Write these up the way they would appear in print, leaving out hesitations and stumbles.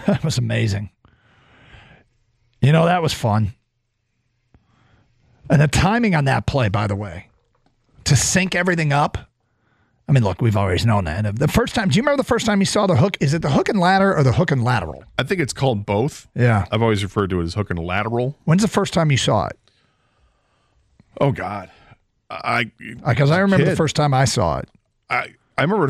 That was amazing. You know, that was fun. And the timing on that play, by the way, to sync everything up. I mean, look, we've always known that. The first time, do you remember the first time you saw the hook? Is it the hook and ladder or the hook and lateral? I think it's called both. Yeah. I've always referred to it as hook and lateral. When's the first time you saw it? Oh, God. Because I remember the first time I saw it. I remember,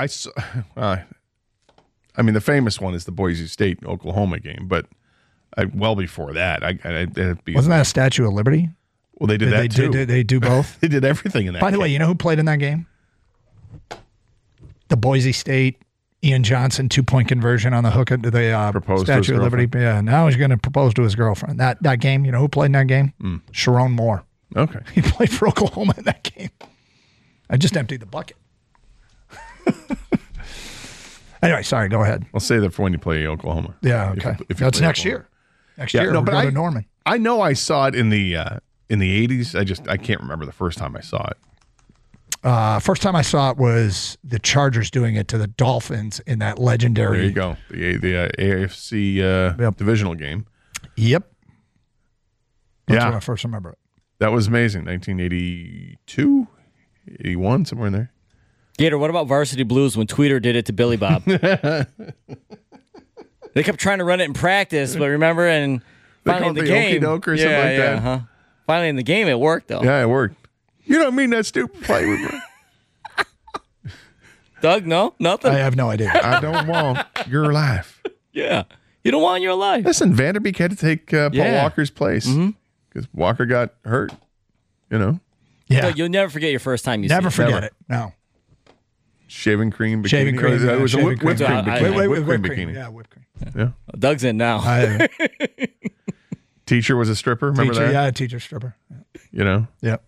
I mean, the famous one is the Boise State Oklahoma game, but well before that, wasn't that a Statue of Liberty? Well, they did that too. They do both? They did everything in that By the game. way, you know who played in that game? The Boise State, Ian Johnson, 2-point conversion on the hook into the Statue of Liberty. Yeah, now he's going to propose to his girlfriend. That game, you know who played in that game? Sharon Moore. Okay. He played for Oklahoma in that game. I just emptied the bucket. Anyway, sorry, go ahead. I'll say that for when you play Oklahoma. Yeah, okay. That's next year. Next year, we'll go to Norman. I know I saw it in the 80s. I can't remember the first time I saw it. First time I saw it was the Chargers doing it to the Dolphins in that legendary. There you go. The AFC divisional game. Yep. That's yeah. when I first remember it. That was amazing. 1982, 81, somewhere in there. Gator, what about Varsity Blues when Tweeter did it to Billy Bob? They kept trying to run it in practice, but remember, and finally in the game. Okey-doke or something like that. Huh? Finally in the game, it worked, though. Yeah, it worked. You don't mean that stupid play with me. Doug, no? Nothing? I have no idea. I don't want your life. Yeah. You don't want your life. Listen, Vanderbeek had to take Paul Walker's place because Walker got hurt, you know. Yeah. Doug, you'll never forget your first time you Never see it. forget it. No. Shaving cream bikini. Shaving cream. It was a whipped cream bikini. Whipped cream. Yeah, whipped cream. Yeah. Doug's in now. Teacher was a stripper. Remember that? Yeah, a teacher stripper. Yeah. You know? Yep.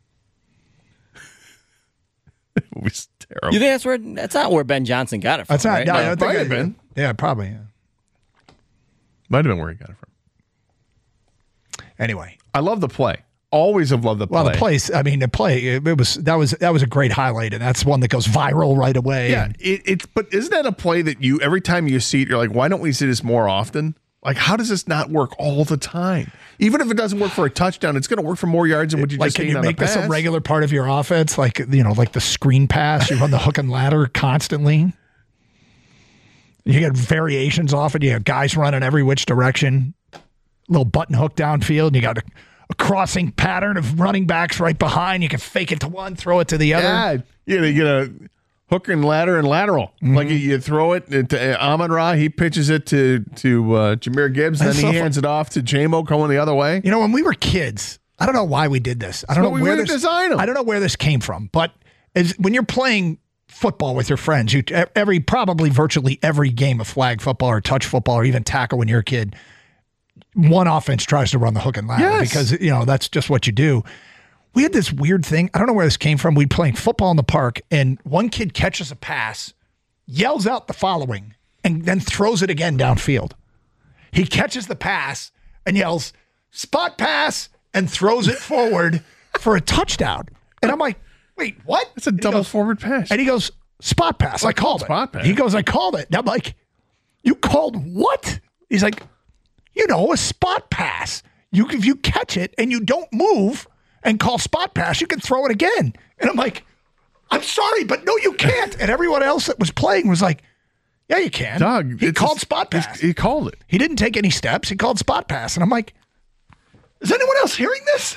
It was terrible. You think that's not where Ben Johnson got it from? That's not. Right? No, I It don't might think have been. Yeah, probably. Yeah. Might have been where he got it from. Anyway, I love the play. Always have loved the play. well, the place. I mean, the play. It was that was a great highlight, and that's one that goes viral right away. Yeah, it's. But isn't that a play that you every time you see it, you're like, why don't we see this more often? Like, how does this not work all the time? Even if it doesn't work for a touchdown, it's going to work for more yards than what you just can gained you on a make this pass. a regular part of your offense? Like like the screen pass. You run the hook and ladder constantly. You get variations off it. You have guys running every which direction. Little button hook downfield. And you got a crossing pattern of running backs right behind. You can fake it to one, throw it to the other. Yeah, you get a hook and ladder and lateral. Mm-hmm. Like you throw it to Amon Ra, he pitches it to Jahmyr Gibbs, then he hands it off to J-Mo going the other way. You know, when we were kids, I don't know why we did this. I don't know where this design them. I don't know where this came from, but when you're playing football with your friends, probably virtually every game of flag football or touch football or even tackle when you're a kid, one offense tries to run the hook and ladder because that's just what you do. We had this weird thing. I don't know where this came from. We'd playing football in the park, and one kid catches a pass, yells out the following, and then throws it again downfield. He catches the pass and yells, "Spot pass," and throws it forward for a touchdown. And I'm like, wait, what? It's a double forward pass. And he goes, "Spot pass. I called it." Spot pass. He goes, "I called it." And I'm like, "You called what?" He's like, a spot pass. If you catch it and you don't move and call spot pass, you can throw it again. And I'm like, "I'm sorry, but no, you can't." And everyone else that was playing was like, "Yeah, you can." Doug, he called spot pass. He called it. He didn't take any steps. He called spot pass. And I'm like, is anyone else hearing this?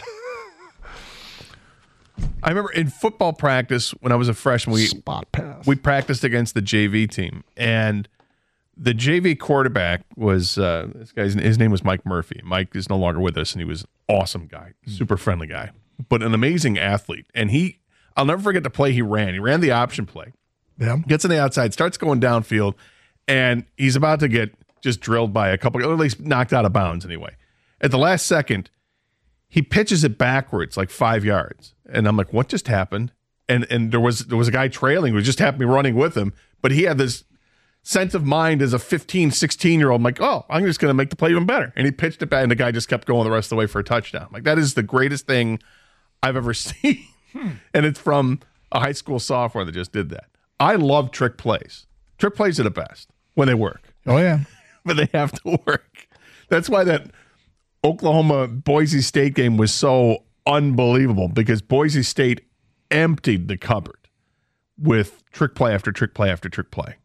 I remember in football practice when I was a freshman, spot pass. We practiced against the JV team, and the JV quarterback was this guy's. His name was Mike Murphy. Mike is no longer with us, and he was an awesome guy, super friendly guy, but an amazing athlete. And I'll never forget the play he ran. He ran the option play. Yeah. Gets on the outside, starts going downfield, and he's about to get just drilled by a couple, or at least knocked out of bounds anyway. At the last second, he pitches it backwards like 5 yards. And I'm like, what just happened? And there was a guy trailing who just happened to be running with him, but he had this sense of mind as a 15, 16-year-old. I'm like, oh, I'm just going to make the play even better. And he pitched it back, and the guy just kept going the rest of the way for a touchdown. Like, that is the greatest thing I've ever seen. And it's from a high school sophomore that just did that. I love trick plays. Trick plays are the best when they work. Oh, yeah. but they have to work. That's why that Oklahoma-Boise State game was so unbelievable, because Boise State emptied the cupboard with trick play after trick play after trick play.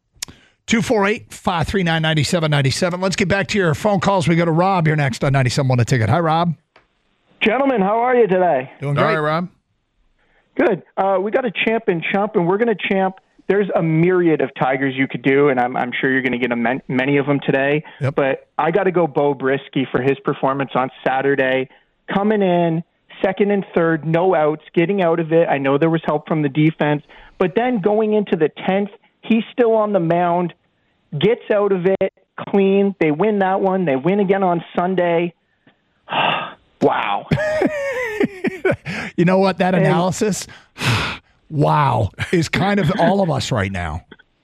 248-539-9797. Let's get back to your phone calls. We go to Rob here next on 97.1 The Ticket. Hi, Rob. Gentlemen, how are you today? Doing great. All right, Rob. Good. We got a champ and chump, and we're going to champ. There's a myriad of Tigers you could do, and I'm sure you're going to get many of them today. Yep. But I got to go Bo Brisky for his performance on Saturday. Coming in, second and third, no outs, getting out of it. I know there was help from the defense. But then going into the 10th, he's still on the mound, gets out of it clean. They win that one. They win again on Sunday. Wow. You know what? That analysis, wow, is kind of all of us right now.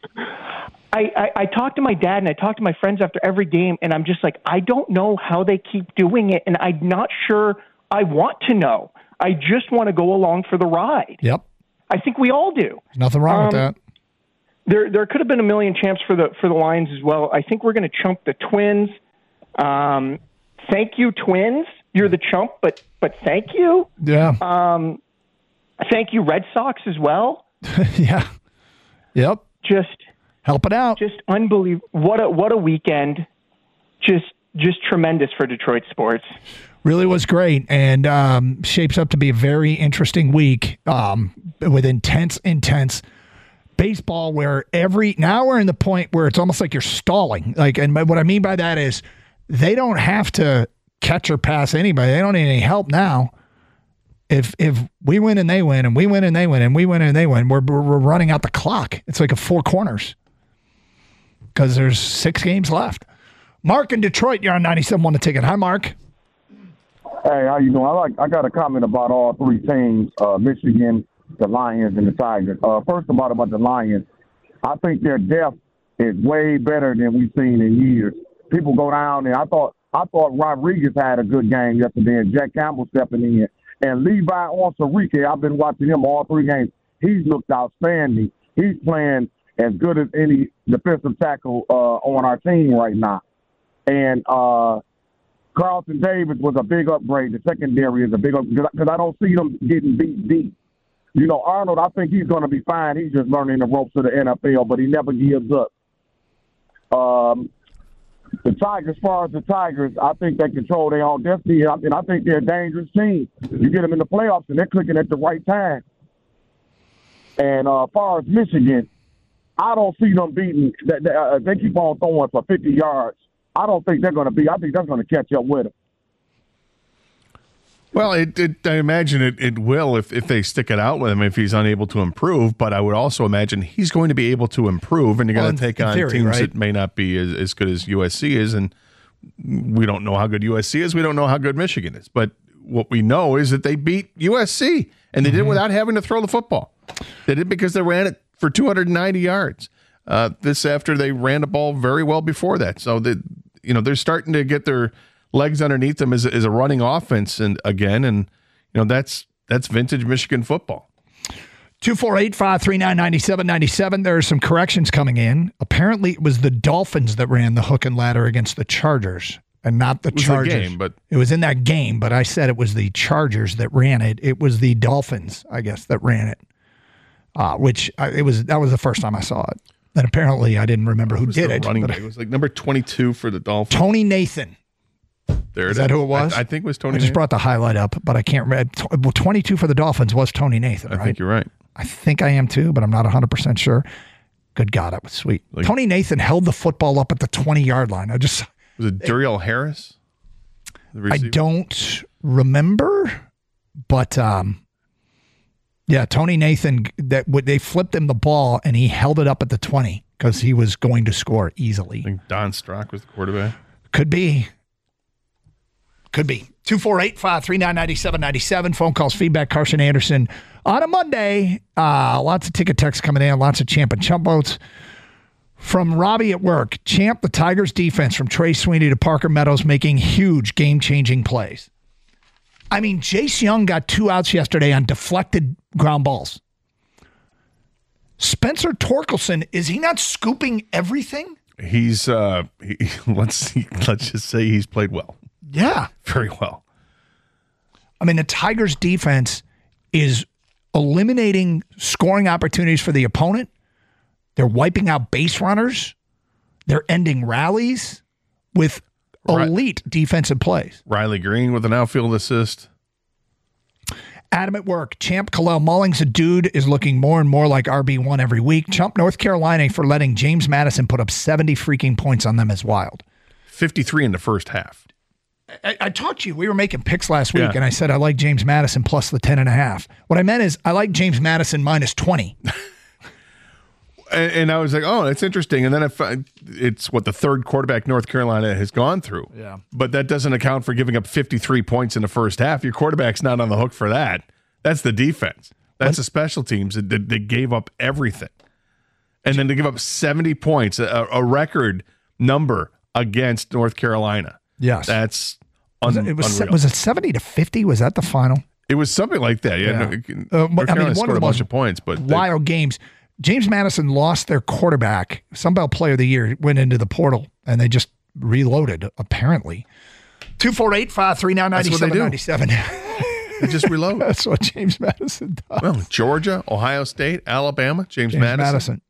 I talk to my dad and I talk to my friends after every game, and I'm just like, I don't know how they keep doing it, and I'm not sure I want to know. I just want to go along for the ride. Yep. I think we all do. There's nothing wrong with that. There could have been a million champs for the Lions as well. I think we're going to chump the Twins. Thank you, Twins. You're the chump, but thank you. Yeah. Thank you, Red Sox as well. Yeah. Yep. Just help it out. Just unbelievable. What a weekend. Just tremendous for Detroit sports. Really was great, and shapes up to be a very interesting week with intense baseball. Where now we're in the point where it's almost like you're stalling. And what I mean by that is they don't have to catch or pass anybody. They don't need any help now. If we win and they win, and we win and they win, and we win and they win, we're running out the clock. It's like a four corners because there's 6 games left. Mark in Detroit, you're on 97.1 The Ticket. Hi, Mark. Hey, how you doing? I got a comment about all 3 teams, Michigan, the Lions, and the Tigers. First about the Lions, I think their depth is way better than we've seen in years. People go down there. I thought Rodriguez had a good game yesterday, and Jack Campbell stepping in. And Levi Onwuzurike, I've been watching him all 3 games. He's looked outstanding. He's playing as good as any defensive tackle on our team right now. And Carlton Davis was a big upgrade. The secondary is a big upgrade because I don't see them getting beat deep. You know, Arnold, I think he's going to be fine. He's just learning the ropes of the NFL, but he never gives up. The Tigers, as far as the Tigers, I think they control their own destiny, and I think they're a dangerous team. You get them in the playoffs, and they're clicking at the right time. And as far as Michigan, I don't see them beating. They keep on throwing for 50 yards. I don't think they're going to be. I think they're going to catch up with them. Well, I imagine it will if they stick it out with him if he's unable to improve. But I would also imagine he's going to be able to improve, and you're going to take on teams that may not be as good as USC is. And we don't know how good USC is. We don't know how good Michigan is. But what we know is that they beat USC, and they did it without having to throw the football. They did because they ran it for 290 yards. This after they ran the ball very well before that. So they're starting to get their legs underneath them as a running offense, and that's vintage Michigan football. 248-539-9797. There are some corrections coming in. Apparently, it was the Dolphins that ran the hook and ladder against the Chargers, and not the Chargers. It was in that game, but I said it was the Chargers that ran it. It was the Dolphins, I guess, that ran it. That was the first time I saw it. And apparently, I didn't remember who did it. It was like number 22 for the Dolphins. Tony Nathan. Is that who it was? I think it was Tony Nathan. I just brought the highlight up, but I can't remember. 22 for the Dolphins was Tony Nathan, right? I think you're right. I think I am too, but I'm not 100% sure. Good God, that was sweet. Tony Nathan held the football up at the 20-yard line. Was it Duriel Harris? I don't remember, but Tony Nathan, they flipped him the ball, and he held it up at the 20 because he was going to score easily. I think Don Strock was the quarterback. Could be. 248-539-9797. Phone calls, feedback, Carson Anderson. On a Monday, lots of ticket texts coming in, lots of Champ and Chump votes. From Robbie at work, Champ, the Tigers defense from Trey Sweeney to Parker Meadows making huge game-changing plays. I mean, Jace Young got 2 outs yesterday on deflected ground balls. Spencer Torkelson, is he not scooping everything? He's let's just say he's played well, Yeah. very well. I mean, the Tigers' defense is eliminating scoring opportunities for the opponent. They're wiping out base runners. They're ending rallies with elite defensive plays. Riley Green with an outfield assist. Adam at work. Champ Khalil Mullings, a dude, is looking more and more like RB1 every week. Chump North Carolina for letting James Madison put up 70 freaking points on them is wild. 53 in the first half. I talked to you. We were making picks last week, Yeah. and I said I like James Madison plus the 10.5. What I meant is I like James Madison minus 20. And I was like, oh, that's interesting. And then it's what the third quarterback North Carolina has gone through. Yeah. But that doesn't account for giving up 53 points in the first half. Your quarterback's not on the hook for that. That's the defense. That's the special teams that gave up everything. And then to give up 70 points, a record number against North Carolina. Yes. That's It was unreal. was it 70-50? Was that the final? It was something like that. Yeah. Yeah. North Carolina one of scored the a bunch most of points, but wild games. James Madison lost their quarterback. Sunbelt Player of the Year went into the portal, and they just reloaded, apparently. 248-539-9797. they just reload. That's what James Madison does. Well, Georgia, Ohio State, Alabama, James Madison.